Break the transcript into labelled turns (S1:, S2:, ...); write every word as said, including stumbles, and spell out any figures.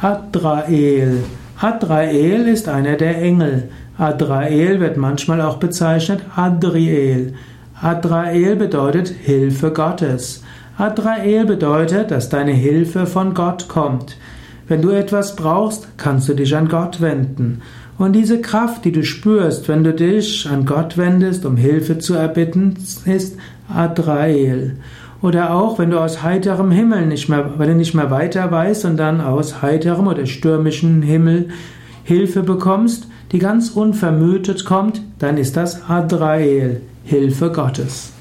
S1: Adrael. Adrael ist einer der Engel. Adrael wird manchmal auch bezeichnet Adriel. Adrael bedeutet Hilfe Gottes. Adrael bedeutet, dass deine Hilfe von Gott kommt. Wenn du etwas brauchst, kannst du dich an Gott wenden. Und diese Kraft, die du spürst, wenn du dich an Gott wendest, um Hilfe zu erbitten, ist Adrael. Oder auch, wenn du aus heiterem Himmel nicht mehr, weil du nicht mehr weiter weißt und dann aus heiterem oder stürmischen Himmel Hilfe bekommst, die ganz unvermutet kommt, dann ist das Adrael, Hilfe Gottes.